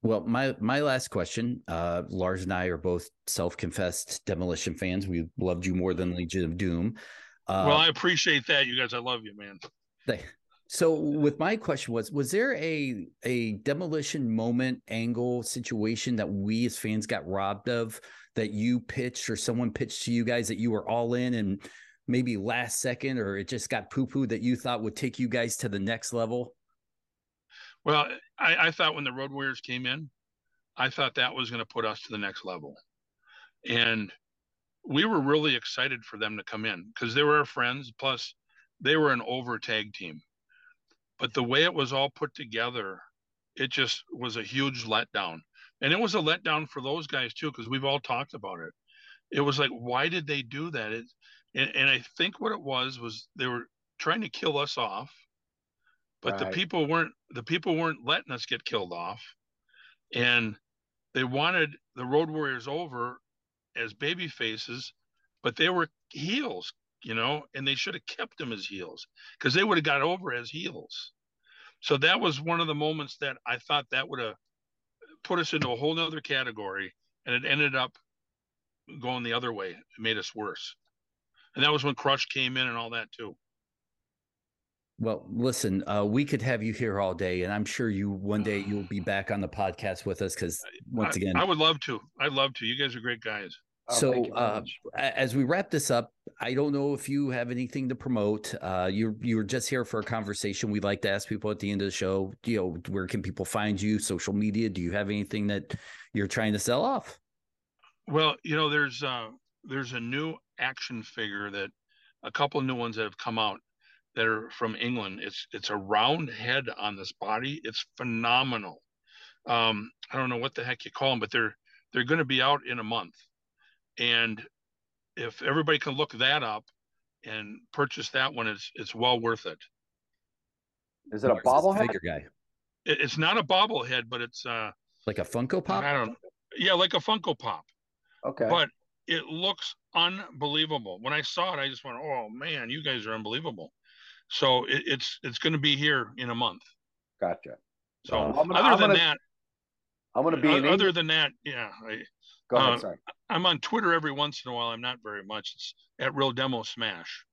Well, my my last question, uh, Lars and I are both self-confessed Demolition fans. We loved you more than Legion of Doom. Uh, well, I appreciate that, you guys. I love you, man. They, so with my question was, was there a, a Demolition moment, angle, situation that we as fans got robbed of, that you pitched or someone pitched to you guys that you were all in and maybe last second, or it just got poo-poo that you thought would take you guys to the next level? Well, I, I thought when the Road Warriors came in, I thought that was going to put us to the next level. And we were really excited for them to come in because they were our friends. Plus, they were an over tag team. But the way it was all put together, it just was a huge letdown. And it was a letdown for those guys, too, because we've all talked about it. It was like, why did they do that? It, and, and I think what it was was they were trying to kill us off. But right. the people weren't the people weren't letting us get killed off, and they wanted the Road Warriors over as baby faces, but they were heels, you know, and they should have kept them as heels because they would have got over as heels. So that was one of the moments that I thought that would have put us into a whole nother category, and it ended up going the other way. It made us worse, and that was when Crush came in and all that too. Well, listen, uh, we could have you here all day, and I'm sure you one day you'll be back on the podcast with us because once again, I, I would love to. I'd love to. You guys are great guys. So oh, uh, as we wrap this up, I don't know if you have anything to promote. Uh, you you were just here for a conversation. We'd like to ask people at the end of the show, you know, where can people find you? Social media? Do you have anything that you're trying to sell off? Well, you know, there's uh, there's a new action figure that a couple of new ones that have come out that are from England. It's it's a round head on this body. It's phenomenal. Um, I don't know what the heck you call them, but they're they're going to be out in a month. And if everybody can look that up and purchase that one, it's it's well worth it. Is it a bobblehead? Figure guy. It, it's not a bobblehead, but it's uh like a Funko Pop. I don't. Yeah, like a Funko Pop. Okay. But it looks unbelievable. When I saw it, I just went, "Oh man, you guys are unbelievable." So it, it's it's going to be here in a month. Gotcha. So um, gonna, other I'm than gonna, that, I'm going to be other, in other than that, yeah. I, Go ahead. uh, Sorry. I'm on Twitter every once in a while. I'm not very much. It's at Real Demo Smash.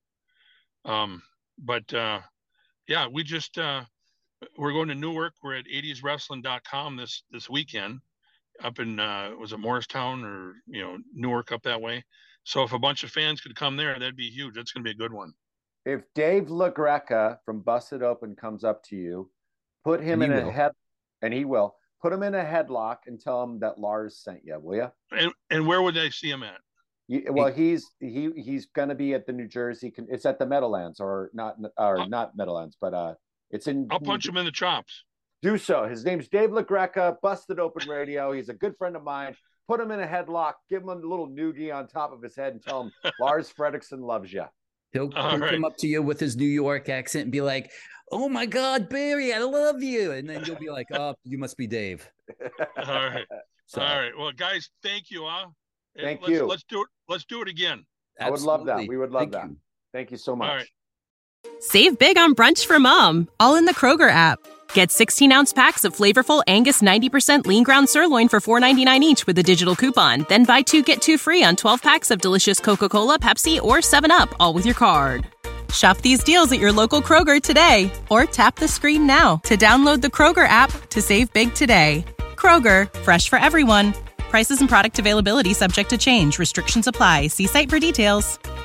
Um, but uh, yeah, we just uh, we're going to Newark. We're at eighties wrestling dot com this this weekend. Up in uh, was it Morristown or you know Newark up that way. So if a bunch of fans could come there, that'd be huge. That's going to be a good one. If Dave LaGreca from Busted Open comes up to you, put him he in will. a head, and he will put him in a headlock and tell him that Lars sent you. Will you? And and where would they see him at? You, well, he's he he's going to be at the New Jersey. It's at the Meadowlands, or not, or I'll, not Meadowlands, but uh, it's in. I'll punch him in the chops. Do so. His name's Dave LaGreca, Busted Open Radio. He's a good friend of mine. Put him in a headlock, give him a little noogie on top of his head, and tell him Lars Fredrickson loves you. He'll, he'll right. come up to you with his New York accent and be like, "Oh my God, Barry, I love you," and then you'll be like, "Oh, you must be Dave." All right. So, all right. Well, guys, thank you. Huh? Thank let's, you. Let's do it. Let's do it again. Absolutely. I would love that. We would love thank that. You. Thank you so much. All right. Save big on brunch for mom, all in the Kroger app. Get sixteen-ounce packs of flavorful Angus ninety percent lean ground sirloin for four ninety-nine each with a digital coupon. Then buy two, get two free on twelve packs of delicious Coca-Cola, Pepsi, or seven up, all with your card. Shop these deals at your local Kroger today, or tap the screen now to download the Kroger app to save big today. Kroger, fresh for everyone. Prices and product availability subject to change. Restrictions apply. See site for details.